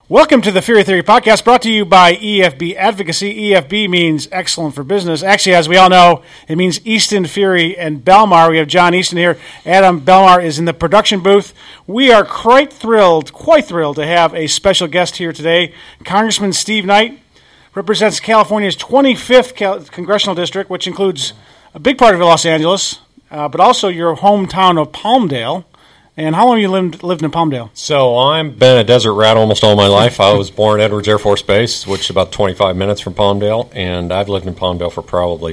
Welcome to the Fury Theory Podcast, brought to you by EFB Advocacy. EFB means excellent for business. Actually, as we all know, it means Easton, Fury, and Belmar. We have John Easton here. Adam Belmar is in the production booth. We are quite thrilled to have a special guest here today. Congressman Steve Knight represents California's 25th congressional district, which includes a big part of Los Angeles, but also your hometown of Palmdale. And how long have you lived in Palmdale? So I've been a desert rat almost all my life. I was born at Edwards Air Force Base, which is about 25 minutes from Palmdale, and I've lived in Palmdale for probably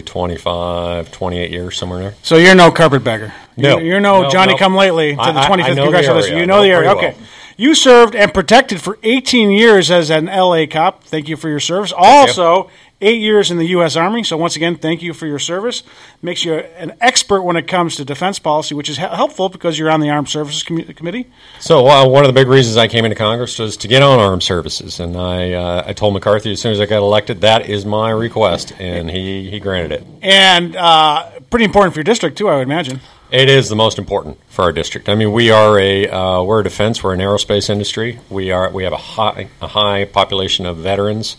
28 years, somewhere there. So you're no carpetbagger. No. You're no Johnny-come-lately to the 25th congressional district. You know the area. Okay. Well. You served and protected for 18 years as an L.A. cop. Thank you for your service. Also, 8 years in the U.S. Army. So once again, thank you for your service. Makes you an expert when it comes to defense policy, which is helpful because you're on the Armed Services Committee. So one of the big reasons I came into Congress was to get on armed services. And I told McCarthy as soon as I got elected, that is my request. And he granted it. And pretty important for your district, too, I would imagine. It is the most important for our district. I mean, we're a defense. We're an aerospace industry. We have a high population of veterans.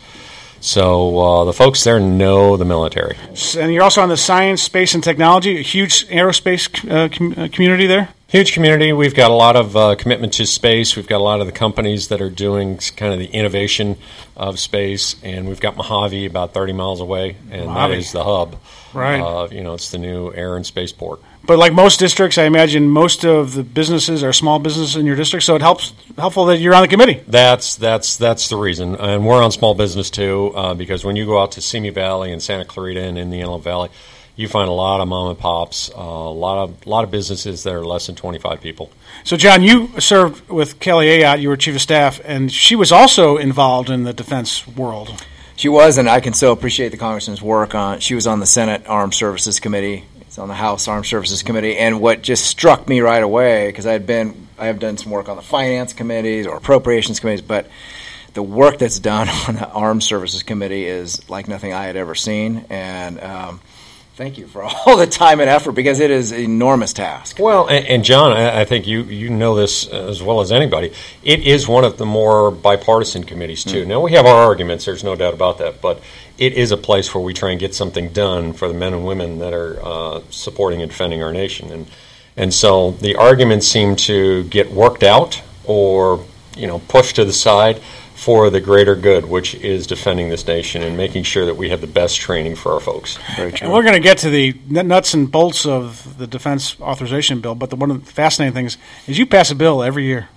So the folks there know the military. And you're also on the science, space, and technology, a huge aerospace community there? Huge community. We've got a lot of commitment to space. We've got a lot of the companies that are doing kind of the innovation of space. And we've got Mojave about 30 miles away, and Mojave. That is the hub. Right. It's the new air and spaceport. But like most districts, I imagine most of the businesses are small businesses in your district, so it helpful that you're on the committee. That's the reason, and we're on small business too, because when you go out to Simi Valley and Santa Clarita and in the Antelope Valley, you find a lot of mom and pops, a lot of businesses that are less than 25 people. So, John, you served with Kelly Ayotte. You were chief of staff, and she was also involved in the defense world. She was, and I can so appreciate the congressman's work on. She was on the Senate Armed Services Committee. It's on the House Armed Services Committee, and what just struck me right away, because I have done some work on the finance committees or appropriations committees, but the work that's done on the Armed Services Committee is like nothing I had ever seen, and thank you for all the time and effort, because it is an enormous task. Well, and John, I think you know this as well as anybody. It is one of the more bipartisan committees, too. Now, we have our arguments, there's no doubt about that, but it is a place where we try and get something done for the men and women that are supporting and defending our nation. And so the arguments seem to get worked out or pushed to the side for the greater good, which is defending this nation and making sure that we have the best training for our folks. Very true. And we're going to get to the nuts and bolts of the defense authorization bill, but one of the fascinating things is you pass a bill every year.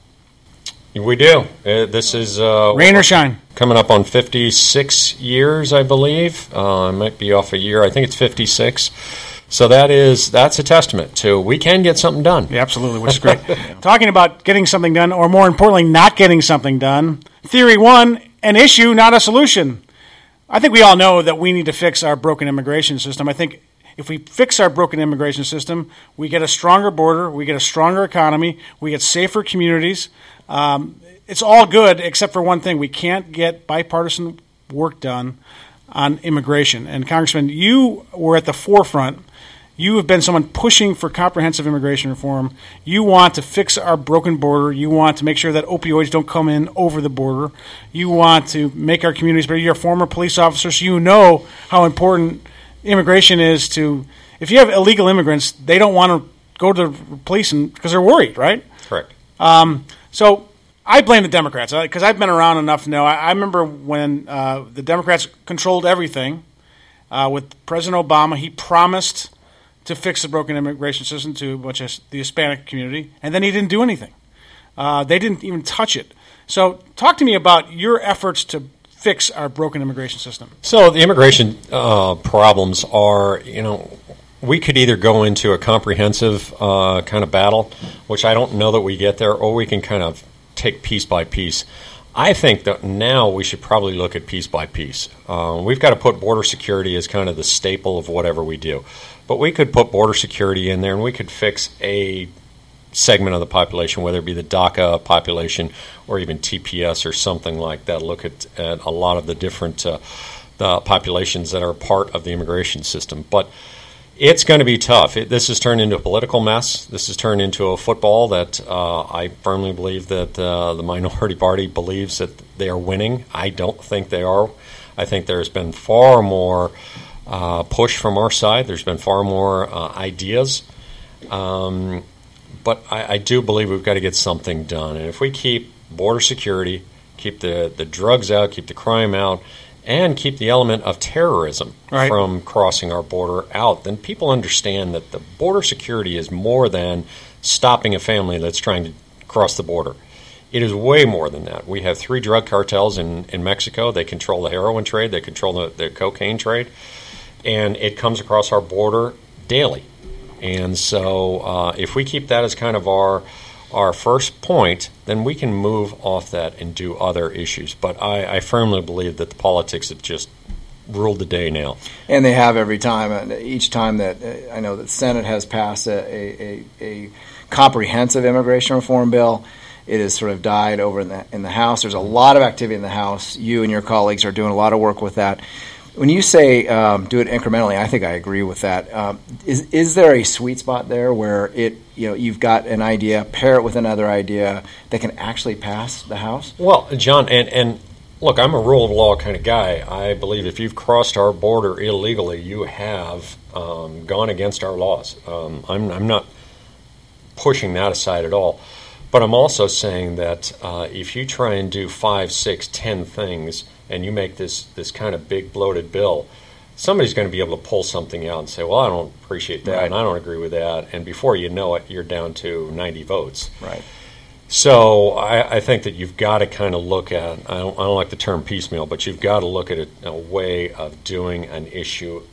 We do. This is rain or shine. Coming up on 56 years, I believe. I might be off a year. I think it's 56. So that's a testament to we can get something done. Yeah, absolutely, which is great. Talking about getting something done, or more importantly, not getting something done. Theory 1, an issue, not a solution. I think we all know that we need to fix our broken immigration system. I think if we fix our broken immigration system, we get a stronger border, we get a stronger economy, we get safer communities. It's all good except for one thing. We can't get bipartisan work done on immigration. And Congressman, you were at the forefront. You have been someone pushing for comprehensive immigration reform. You want to fix our broken border. You want to make sure that opioids don't come in over the border. You want to make our communities better. You're a former police officer, so you know how important immigration is to – if you have illegal immigrants, they don't want to go to the police because they're worried, right? Correct. So I blame the Democrats because I've been around enough to know. I remember when the Democrats controlled everything with President Obama. He promised to fix the broken immigration system to much as the Hispanic community, and then he didn't do anything. They didn't even touch it. So talk to me about your efforts to fix our broken immigration system. So the immigration problems are, we could either go into a comprehensive kind of battle, which I don't know that we get there, or we can kind of take piece by piece. I think that now we should probably look at piece by piece. We've got to put border security as kind of the staple of whatever we do. But we could put border security in there, and we could fix a segment of the population, whether it be the DACA population or even TPS or something like that. Look at a lot of the different the populations that are part of the immigration system. But It's going to be tough. This has turned into a political mess. This has turned into a football that I firmly believe that the minority party believes that they are winning. I don't think they are. I think there's been far more push from our side. There's been far more ideas. But I do believe we've got to get something done. And if we keep border security, keep the drugs out, keep the crime out, and keep the element of terrorism from crossing our border out, then people understand that the border security is more than stopping a family that's trying to cross the border. It is way more than that. We have 3 drug cartels in Mexico. They control the heroin trade. They control the cocaine trade. And it comes across our border daily. And so if we keep that as kind of our first point, then we can move off that and do other issues. But I firmly believe that the politics have just ruled the day now. And they have every time. And each time that I know that the Senate has passed a comprehensive immigration reform bill, it has sort of died over in the House. There's a lot of activity in the House. You and your colleagues are doing a lot of work with that. When you say do it incrementally, I think I agree with that. Is there a sweet spot there where you've got an idea, pair it with another idea that can actually pass the House? Well, John, and look, I'm a rule of law kind of guy. I believe if you've crossed our border illegally, you have gone against our laws. I'm not pushing that aside at all. But I'm also saying that if you try and do 5, 6, 10 things and you make this kind of big bloated bill, somebody's going to be able to pull something out and say, well, I don't appreciate that and I don't agree with that. And before you know it, you're down to 90 votes. Right. So I think that you've got to kind of look at, I don't like the term piecemeal, but you've got to look at a way of doing an issue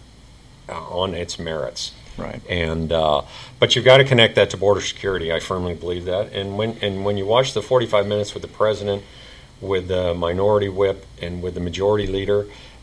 on its merits. Right. And but you've got to connect that to border security. I firmly believe that. And when you watch the 45 minutes with the president, with the minority whip, and with the majority leader,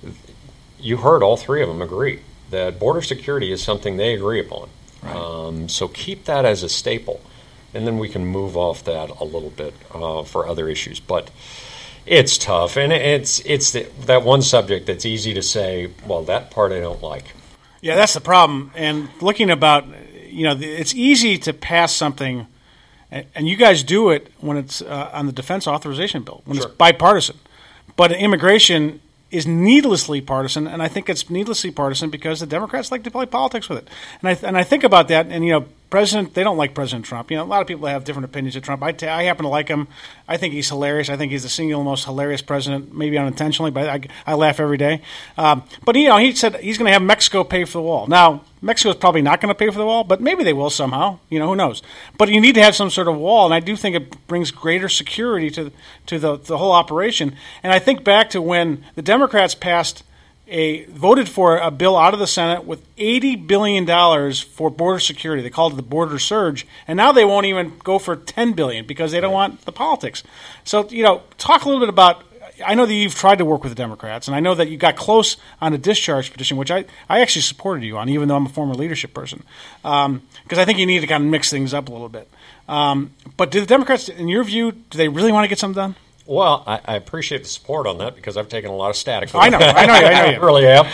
you heard all 3 of them agree that border security is something they agree upon. Right. So keep that as a staple, and then we can move off that a little bit for other issues. But it's tough, and it's that one subject that's easy to say, well, that part I don't like. Yeah, that's the problem. And looking about, it's easy to pass something, and you guys do it when it's on the defense authorization bill, when it's bipartisan. But immigration is needlessly partisan, and I think it's needlessly partisan because the Democrats like to play politics with it. And I think about that, and they don't like President Trump. A lot of people have different opinions of Trump. I happen to like him. I think he's hilarious. I think he's the single most hilarious president, maybe unintentionally, but I laugh every day. But he said he's going to have Mexico pay for the wall. Now, Mexico's probably not going to pay for the wall, but maybe they will somehow. Who knows? But you need to have some sort of wall, and I do think it brings greater security to the whole operation. And I think back to when the Democrats voted for a bill out of the Senate with $80 billion for border security. They called it the border surge, and now they won't even go for $10 billion because they don't want the politics. So, talk a little bit about. I know that you've tried to work with the Democrats, and I know that you got close on a discharge petition, which I actually supported you on, even though I'm a former leadership person, because I think you need to kind of mix things up a little bit. But do the Democrats, in your view, do they really want to get something done? Well, I appreciate the support on that because I've taken a lot of static. I know you. I really have.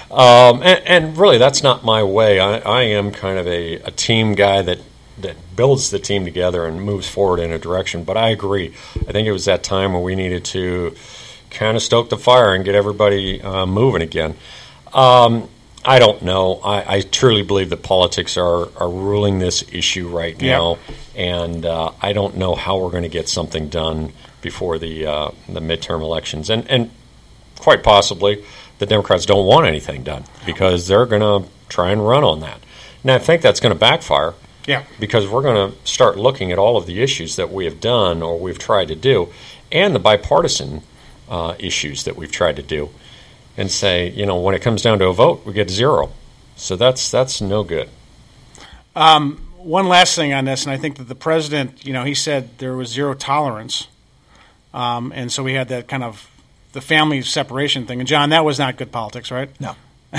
And really, that's not my way. I am kind of a team guy that builds the team together and moves forward in a direction. But I agree. I think it was that time where we needed to kind of stoke the fire and get everybody moving again. I don't know. I truly believe that politics are ruling this issue right now, and I don't know how we're going to get something done before the midterm elections. And quite possibly the Democrats don't want anything done because they're going to try and run on that. And I think that's going to backfire. Yeah. Because we're going to start looking at all of the issues that we have done or we've tried to do and the bipartisan issues that we've tried to do and say, when it comes down to a vote, we get 0. So that's no good. One last thing on this, and I think that the president, he said there was 0 tolerance. And so we had that kind of the family separation thing. And, John, that was not good politics, right? No.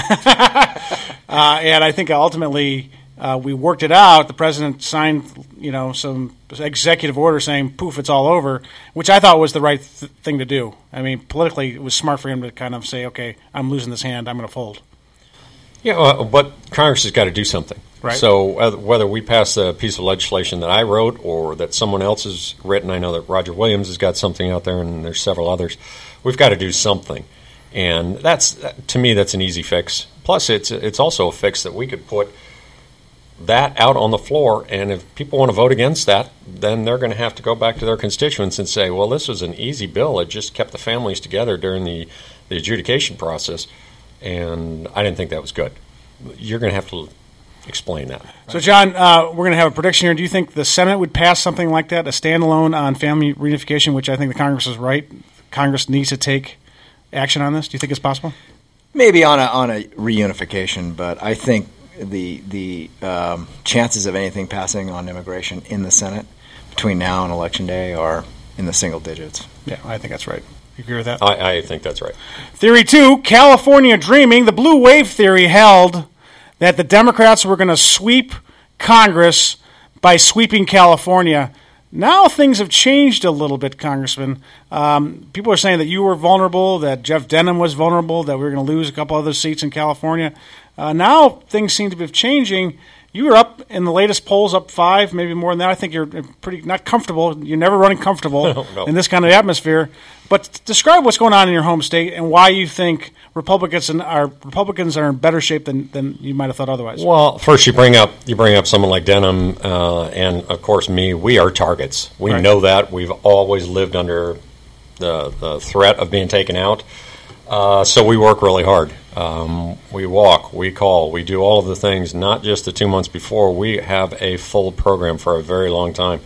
And I think ultimately we worked it out. The president signed, some executive order saying, poof, it's all over, which I thought was the right thing to do. I mean, politically, it was smart for him to kind of say, okay, I'm losing this hand, I'm going to fold. Yeah, but Congress has got to do something. Right. So whether we pass a piece of legislation that I wrote or that someone else has written, I know that Roger Williams has got something out there, and there's several others. We've got to do something, and to me that's an easy fix. Plus, it's also a fix that we could put that out on the floor, and if people want to vote against that, then they're going to have to go back to their constituents and say, well, this was an easy bill. It just kept the families together during the adjudication process, and I didn't think that was good. You're going to have to explain that. So, John, we're going to have a prediction here. Do you think the Senate would pass something like that, a standalone on family reunification, which I think the Congress is right? Congress needs to take action on this. Do you think it's possible? Maybe on a reunification, but I think the chances of anything passing on immigration in the Senate between now and Election Day are in the single digits. Yeah, I think that's right. You agree with that? I think that's right. Theory 2, California dreaming. The blue wave theory held that the Democrats were going to sweep Congress by sweeping California. Now things have changed a little bit, Congressman. People are saying that you were vulnerable, that Jeff Denham was vulnerable, that we were going to lose a couple other seats in California. Now things seem to be changing. You were up in the latest polls, up 5, maybe more than that. I think you're pretty not comfortable. You're never running comfortable No. in this kind of atmosphere. But describe what's going on in your home state and why you think Republicans are in better shape than you might have thought otherwise. Well, first you bring up someone like Denham and of course me. We are targets. We Right. know that. We've always lived under the threat of being taken out. So we work really hard. We walk, we call, we do all of the things, not just the 2 months before. We have a full program for a very long time.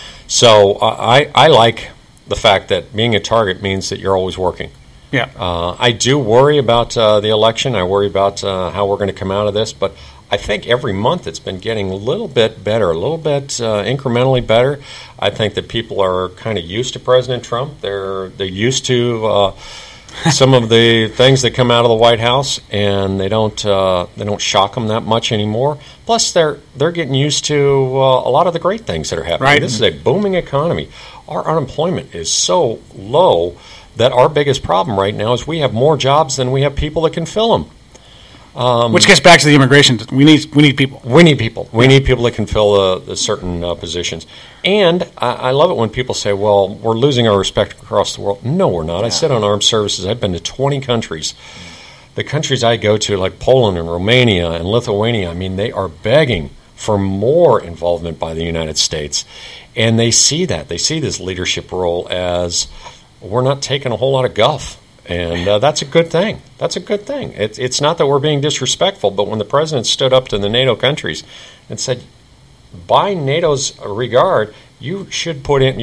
So I like the fact that being a target means that you're always working. Yeah. I do worry about the election. I worry about how we're going to come out of this. But I think every month it's been getting a little bit better, a little bit incrementally better. I think that people are kind of used to President Trump. They're used to some of the things that come out of the White House, and they don't shock them that much anymore. Plus, they're getting used to a lot of the great things that are happening. Right. This is a booming economy. Our unemployment is so low that our biggest problem right now is we have more jobs than we have people that can fill them. Which gets back to the immigration. We need people. We need people. We need people that can fill the certain positions. And I love it when people say, well, we're losing our respect across the world. No, we're not. I sit on armed services. I've been to 20 countries. The countries I go to, like Poland and Romania and Lithuania, I mean, they are begging for more involvement by the United States. And they see that. They see this leadership role as we're not taking a whole lot of guff. And that's a good thing. That's a good thing. It's not that we're being disrespectful, but when the president stood up to the NATO countries and said, by NATO's regard, you have to put in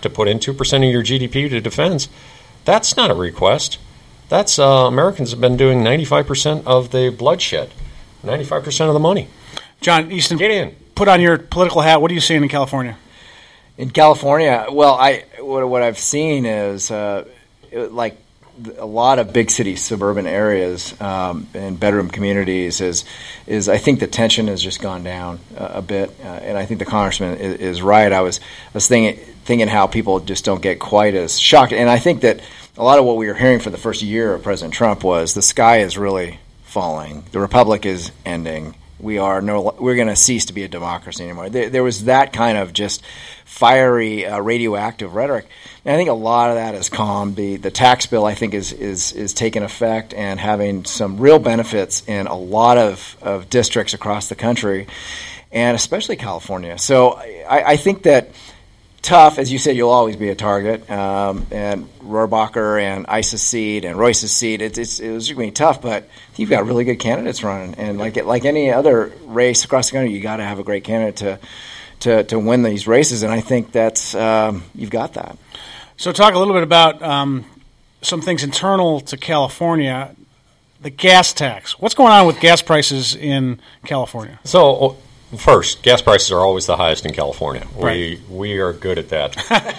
2% of your GDP to defense, that's not a request. That's Americans have been doing 95% of the bloodshed, 95% of the money. John Easton, Get in. Put on your political hat. What are you seeing in California? In California, well, what I've seen is like a lot of big city suburban areas and bedroom communities is I think the tension has just gone down a bit, and I think the congressman is right. I was thinking how people just don't get quite as shocked, and I think that a lot of what we were hearing for the first year of President Trump was the sky is really falling, the republic is ending. We're going to cease to be a democracy anymore. There was that kind of just fiery radioactive rhetoric. And I think a lot of that has calmed. The tax bill, I think, is taking effect and having some real benefits in a lot of districts across the country, and especially California. So I think that tough, as you said, you'll always be a target. And Rohrabacher and Isa's seat and Royce's seat, it was going to be tough, but you've got really good candidates running. And like any other race across the country, you got to have a great candidate to win these races. And I think that's you've got that. So talk a little bit about some things internal to California, the gas tax. What's going on with gas prices in California? So first, gas prices are always the highest in California. Right. We are good at that.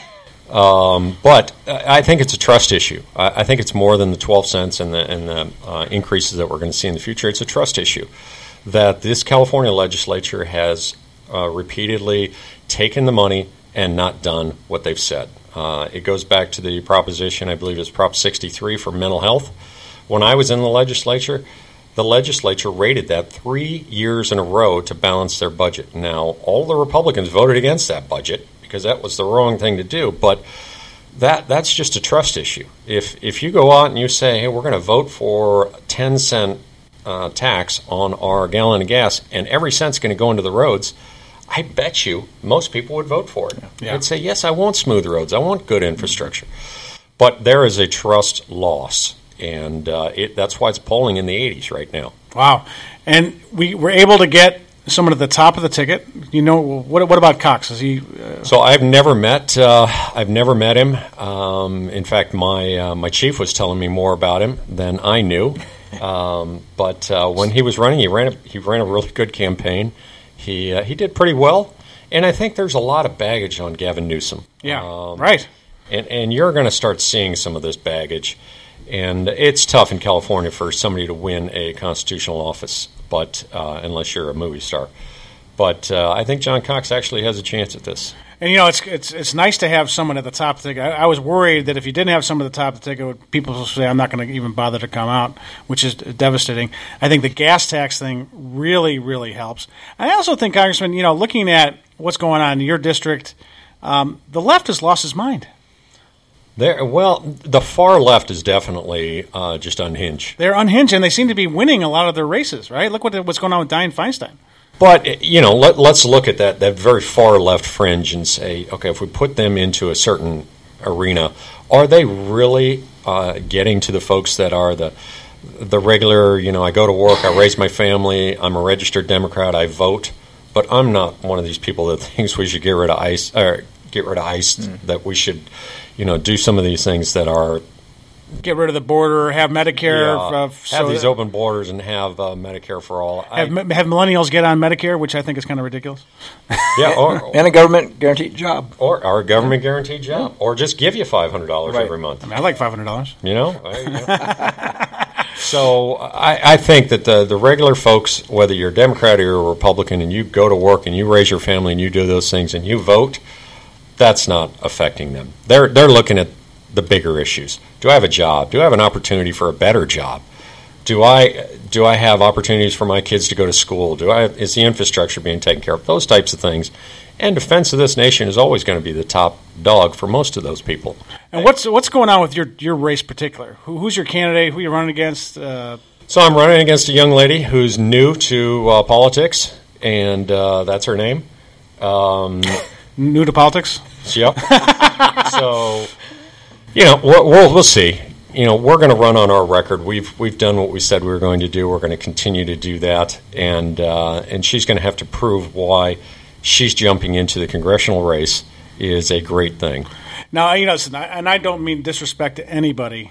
But I think it's a trust issue. I think it's more than the 12 cents and the increases that we're going to see in the future. It's a trust issue that this California legislature has repeatedly taken the money and not done what they've said. It goes back to the proposition, I believe it's Prop 63 for mental health. When I was in the legislature, the legislature rated that 3 years in a row to balance their budget. Now, all the Republicans voted against that budget because that was the wrong thing to do, but that's just a trust issue. If you go out and you say, hey, we're going to vote for 10-cent tax on our gallon of gas, and every cent's going to go into the roads, I bet you most people would vote for it. Yeah. They'd say, yes, I want smooth roads. I want good infrastructure. But there is a trust loss, and that's why it's polling in the 80s right now. Wow. And we were able to get someone at the top of the ticket. You know, what about Cox? Is he? So I've never met him. In fact, my chief was telling me more about him than I knew. But when he was running, he ran a really good campaign. He did pretty well, and I think there's a lot of baggage on Gavin Newsom. Yeah, right. And you're going to start seeing some of this baggage, and it's tough in California for somebody to win a constitutional office, but unless you're a movie star. But I think John Cox actually has a chance at this. And, you know, it's nice to have someone at the top of the ticket. I was worried that if you didn't have someone at the top of the ticket, people would say, I'm not going to even bother to come out, which is devastating. I think the gas tax thing really, really helps. And I also think, Congressman, you know, looking at what's going on in your district, the left has lost its mind. The far left is definitely just unhinged. They're unhinged, and they seem to be winning a lot of their races, right? Look what's going on with Dianne Feinstein. But, you know, let's look at that very far left fringe and say, okay, if we put them into a certain arena, are they really getting to the folks that are the regular, you know, I go to work, I raise my family, I'm a registered Democrat, I vote, but I'm not one of these people that thinks we should get rid of ICE, that we should, you know, do some of these things that are get rid of the border, have Medicare. Have these open borders and have Medicare for all. Have millennials get on Medicare, which I think is kind of ridiculous. Yeah, and a government guaranteed job. Or a government guaranteed job. Or just give you $500 every month. I mean, I like $500. You know? So I think that the regular folks, whether you're a Democrat or you're a Republican, and you go to work and you raise your family and you do those things and you vote, that's not affecting them. They're looking at the bigger issues. Do I have a job? Do I have an opportunity for a better job? Do I have opportunities for my kids to go to school? Is the infrastructure being taken care of? Those types of things. And defense of this nation is always going to be the top dog for most of those people. And what's going on with your race particular? Who's your candidate? Who you're running against? So I'm running against a young lady who's new to politics, and that's her name. New to politics? Yep. So, you know, we'll see. You know, we're going to run on our record. We've done what we said we were going to do. We're going to continue to do that, and she's going to have to prove why she's jumping into the congressional race is a great thing. Now, you know, and I don't mean disrespect to anybody,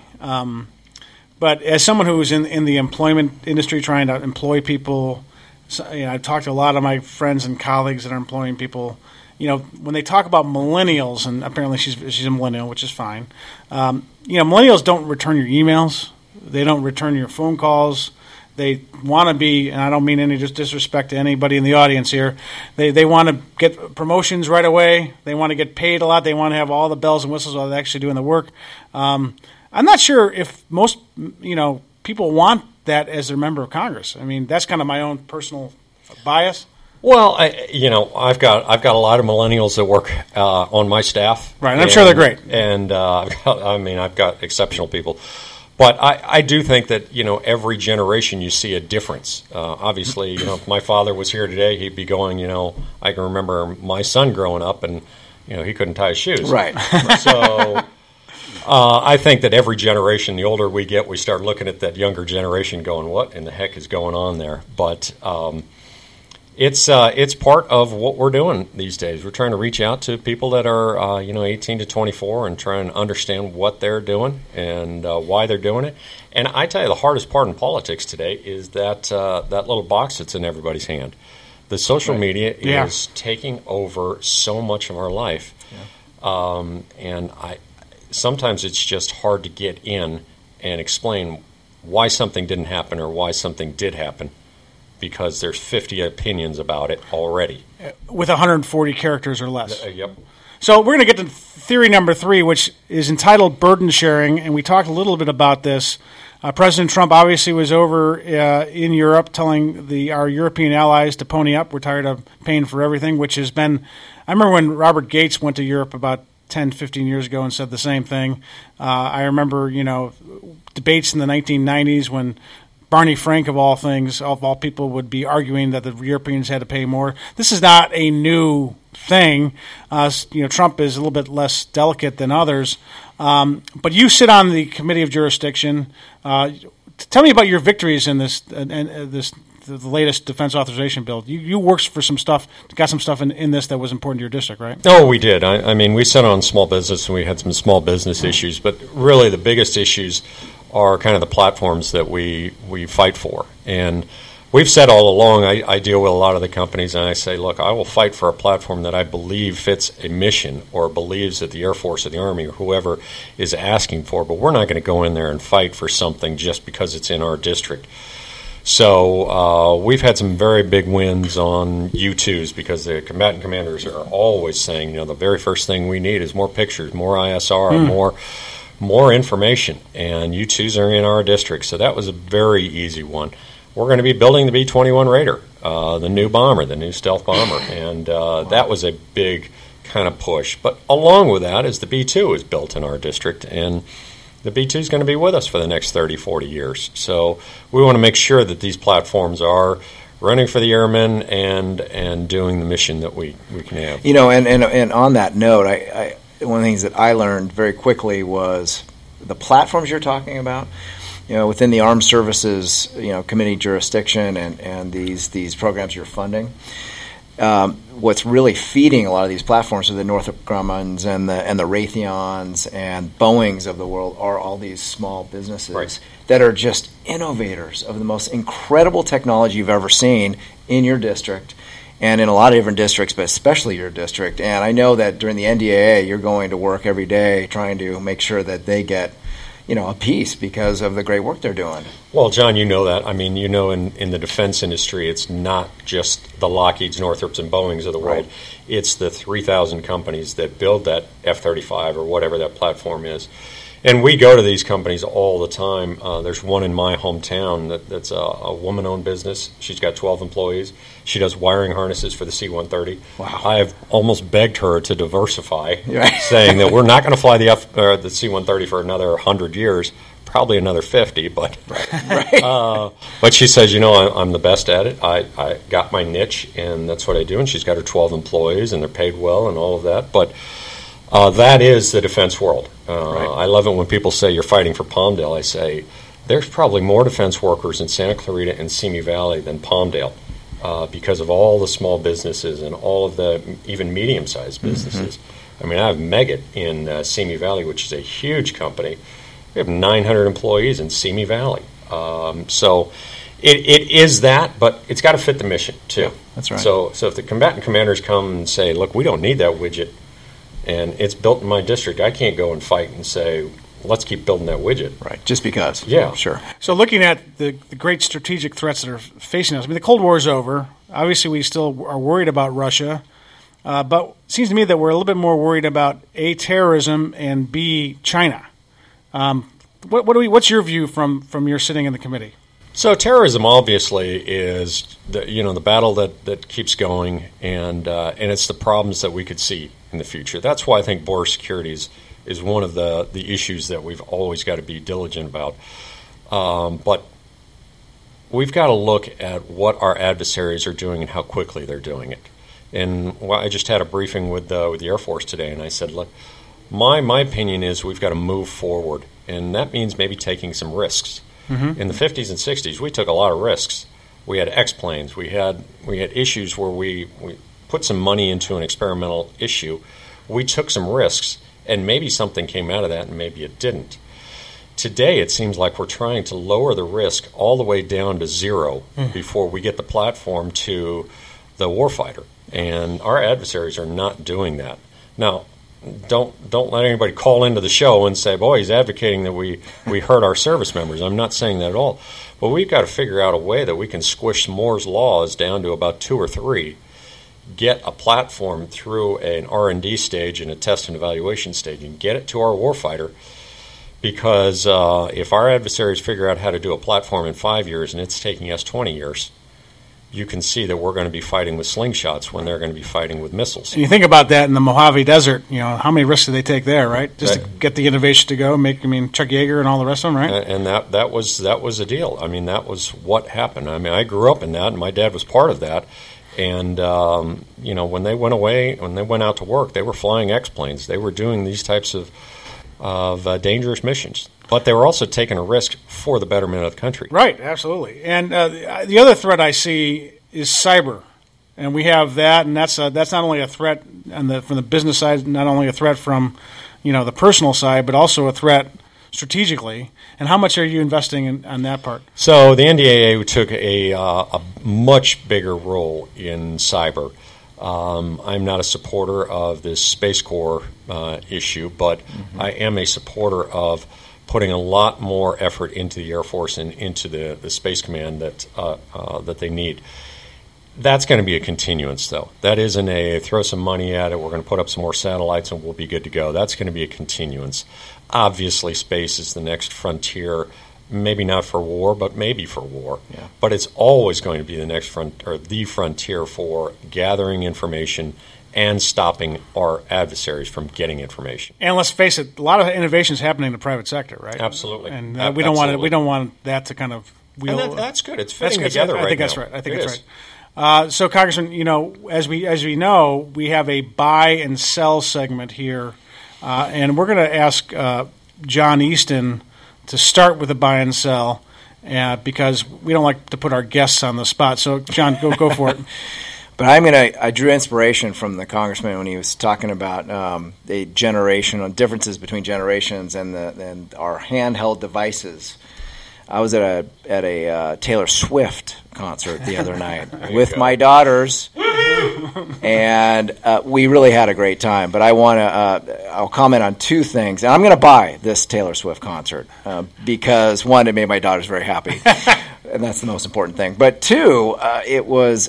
but as someone who's in the employment industry trying to employ people, you know, I've talked to a lot of my friends and colleagues that are employing people. You know, when they talk about millennials, and apparently she's a millennial, which is fine. You know, millennials don't return your emails. They don't return your phone calls. They want to be, and I don't mean any disrespect to anybody in the audience here, they want to get promotions right away. They want to get paid a lot. They want to have all the bells and whistles while they're actually doing the work. I'm not sure if most, you know, people want that as their member of Congress. I mean, that's kind of my own personal bias. Well, I've got a lot of millennials that work on my staff. Right, and I'm sure they're great. And I've got exceptional people. But I do think that, you know, every generation you see a difference. Obviously, you know, if my father was here today, he'd be going, you know, I can remember my son growing up and, you know, he couldn't tie his shoes. Right. So I think that every generation, the older we get, we start looking at that younger generation going, what in the heck is going on there? But it's part of what we're doing these days. We're trying to reach out to people that are 18 to 24 and trying to understand what they're doing and why they're doing it. And I tell you, the hardest part in politics today is that little box that's in everybody's hand. The social media is taking over so much of our life, and sometimes it's just hard to get in and explain why something didn't happen or why something did happen, because there's 50 opinions about it already. With 140 characters or less. Yep. So we're going to get to theory number 3, which is entitled burden sharing, and we talked a little bit about this. President Trump obviously was over in Europe telling our European allies to pony up. We're tired of paying for everything, which has been – I remember when Robert Gates went to Europe about 10, 15 years ago and said the same thing. I remember, debates in the 1990s when Barney Frank, of all things, of all people, would be arguing that the Europeans had to pay more. This is not a new thing. Trump is a little bit less delicate than others. But you sit on the Committee of Jurisdiction. Tell me about your victories in the latest defense authorization bill. You worked for some stuff, got some stuff in this that was important to your district, right? Oh, we did. I mean, we sat on small business and we had some small business issues, but really the biggest issues are kind of the platforms that we fight for. And we've said all along, I deal with a lot of the companies and I say, look, I will fight for a platform that I believe fits a mission or believes that the Air Force or the Army or whoever is asking for, but we're not going to go in there and fight for something just because it's in our district. So we've had some very big wins on U-2s because the combatant commanders are always saying, the very first thing we need is more pictures, more ISR, more information, and U-2s are in our district. So that was a very easy one. We're going to be building the B-21 Raider, the new bomber, the new stealth bomber, and that was a big kind of push. But along with that is the B-2 is built in our district, and the B-2 is going to be with us for the next 30, 40 years. So we want to make sure that these platforms are running for the airmen and doing the mission that we can have. And on that note, I one of the things that I learned very quickly was the platforms you're talking about, within the Armed Services, committee jurisdiction and these programs you're funding. What's really feeding a lot of these platforms are the Northrop Grummons and the Raytheons and Boeings of the world are all these small businesses that are just innovators of the most incredible technology you've ever seen in your district and in a lot of different districts, but especially your district. And I know that during the NDAA, you're going to work every day trying to make sure that they get a piece because of the great work they're doing. Well, John, you know that. I mean, in the defense industry, it's not just the Lockheeds, Northrops, and Boeings of the world. Right. It's the 3,000 companies that build that F-35 or whatever that platform is. And we go to these companies all the time. There's one in my hometown that's a woman-owned business. She's got 12 employees. She does wiring harnesses for the C-130. Wow. I have almost begged her to diversify, saying that we're not going to fly the C-130 for another 100 years, probably another 50. But but she says, I'm the best at it. I got my niche, and that's what I do. And she's got her 12 employees, and they're paid well and all of that. But that is the defense world. I love it when people say you're fighting for Palmdale. I say there's probably more defense workers in Santa Clarita and Simi Valley than Palmdale because of all the small businesses and all of the even medium-sized businesses. Mm-hmm. I mean, I have Meggitt in Simi Valley, which is a huge company. We have 900 employees in Simi Valley. So it is that, but it's got to fit the mission, too. Yeah, that's right. So if the combatant commanders come and say, look, we don't need that widget, and it's built in my district, I can't go and fight and say, let's keep building that widget. Right, just because. Yeah. Sure. So looking at the great strategic threats that are facing us, I mean, the Cold War is over. Obviously, we still are worried about Russia. But it seems to me that we're a little bit more worried about, A, terrorism, and B, China. What's your view from your sitting in the committee? So terrorism obviously is the battle that keeps going, and it's the problems that we could see in the future. That's why I think border security is one of the issues that we've always got to be diligent about. But we've got to look at what our adversaries are doing and how quickly they're doing it. And I just had a briefing with the Air Force today, and I said, look, my opinion is we've got to move forward, and that means maybe taking some risks. Mm-hmm. In the 50s and 60s, we took a lot of risks. We had X-planes. We had issues where we put some money into an experimental issue. We took some risks, and maybe something came out of that, and maybe it didn't. Today, it seems like we're trying to lower the risk all the way down to zero before we get the platform to the warfighter. And our adversaries are not doing that. Now, don't let anybody call into the show and say, boy, he's advocating that we hurt our service members. I'm not saying that at all. But we've got to figure out a way that we can squish Moore's laws down to about 2 or 3, get a platform through an R&D stage and a test and evaluation stage, and get it to our warfighter Because if our adversaries figure out how to do a platform in 5 years and it's taking us 20 years, you can see that we're going to be fighting with slingshots when they're going to be fighting with missiles. And you think about that in the Mojave Desert, how many risks do they take there, right? Just to get the innovation to go, Chuck Yeager and all the rest of them, right? And that was a deal. I mean, that was what happened. I mean, I grew up in that, and my dad was part of that. And, when they went away, when they went out to work, they were flying X-planes. They were doing these types of dangerous missions. But they were also taking a risk for the betterment of the country. Right, absolutely. And the other threat I see is cyber. And we have that, and that's not only a threat from the business side, not only a threat from the personal side, but also a threat strategically. And how much are you investing on that part? So the NDAA took a much bigger role in cyber. I'm not a supporter of this Space Corps issue, but I am a supporter of putting a lot more effort into the Air Force and into the Space Command that they need. That's going to be a continuance, though. That isn't a throw some money at it, we're going to put up some more satellites and we'll be good to go. That's going to be a continuance. Obviously, space is the next frontier, maybe not for war, but maybe for war. Yeah. But it's always going to be the next the frontier for gathering information and stopping our adversaries from getting information. And let's face it, a lot of innovation is happening in the private sector, right? Absolutely. And we don't want that to kind of wheel. And that's good. It's fitting together I think now. that's right. I think that's right. So, Congressman, as we know, we have a buy and sell segment here, and we're going to ask John Easton to start with the buy and sell, because we don't like to put our guests on the spot. So, John, go for it. But I drew inspiration from the congressman when he was talking about the generational differences between generations and our handheld devices. I was at a Taylor Swift concert the other night with my daughters, and we really had a great time. But I'll comment on two things, and I'm going to buy this Taylor Swift concert because one, it made my daughters very happy, and that's the most important thing. But two, it was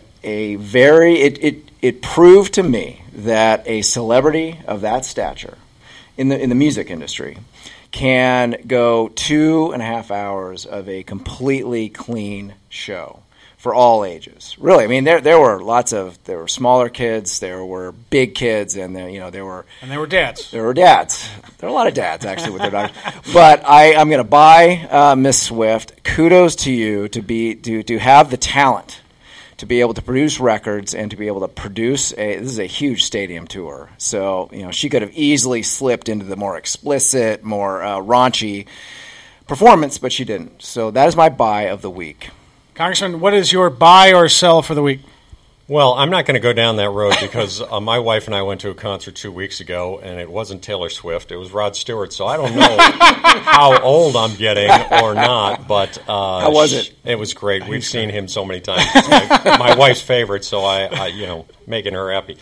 it proved to me that a celebrity of that stature in the music industry can go 2.5 hours of a completely clean show for all ages. Really, I mean, there were smaller kids, there were big kids, and there were dads. There were dads. There are a lot of dads actually with their daughters. But I'm going to buy Miss Swift. Kudos to you to have the talent to be able to produce records and to be able to produce this is a huge stadium tour. So, she could have easily slipped into the more explicit, more raunchy performance, but she didn't. So that is my buy of the week. Congressman, what is your buy or sell for the week? Well, I'm not going to go down that road because my wife and I went to a concert 2 weeks ago, and it wasn't Taylor Swift. It was Rod Stewart. So I don't know how old I'm getting or not, but how was it? It was great. We've seen him so many times. It's my wife's favorite, so I making her happy.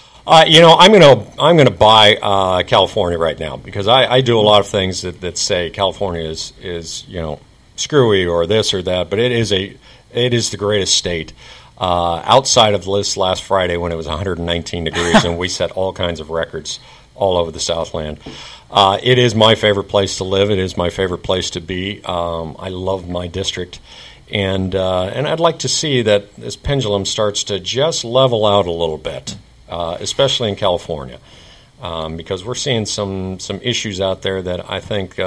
I'm going to buy California right now because I do a lot of things that say California is screwy or this or that, but it is the greatest state. Outside of this last Friday when it was 119 degrees and we set all kinds of records all over the Southland. It is my favorite place to live. It is my favorite place to be. I love my district. And I'd like to see that this pendulum starts to just level out a little bit, especially in California, because we're seeing some issues out there that I think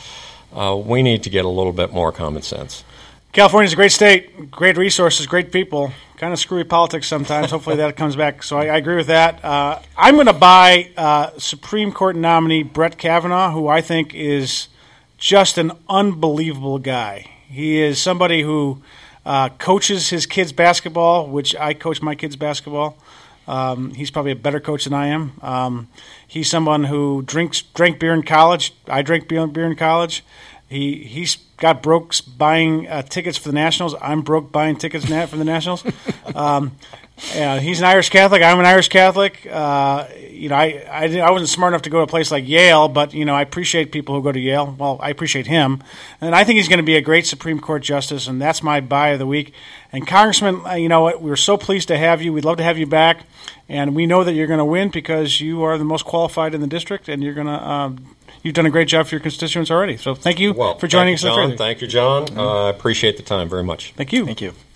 we need to get a little bit more common sense. California's a great state, great resources, great people, kind of screwy politics sometimes. Hopefully that comes back. So I agree with that. I'm going to buy Supreme Court nominee Brett Kavanaugh, who I think is just an unbelievable guy. He is somebody who coaches his kids' basketball, which I coach my kids' basketball. He's probably a better coach than I am. He's someone who drank beer in college. I drank beer in college. He's got broke buying tickets for the Nationals. I'm broke buying tickets for the Nationals. He's an Irish Catholic. I'm an Irish Catholic. I wasn't smart enough to go to a place like Yale, but I appreciate people who go to Yale. Well, I appreciate him, and I think he's going to be a great Supreme Court justice. And that's my buy of the week. And Congressman, you know what? We're so pleased to have you. We'd love to have you back, and we know that you're going to win because you are the most qualified in the district, and you're going to. You've done a great job for your constituents already. So thank you for joining us. John. Thank you, John. I appreciate the time very much. Thank you. Thank you.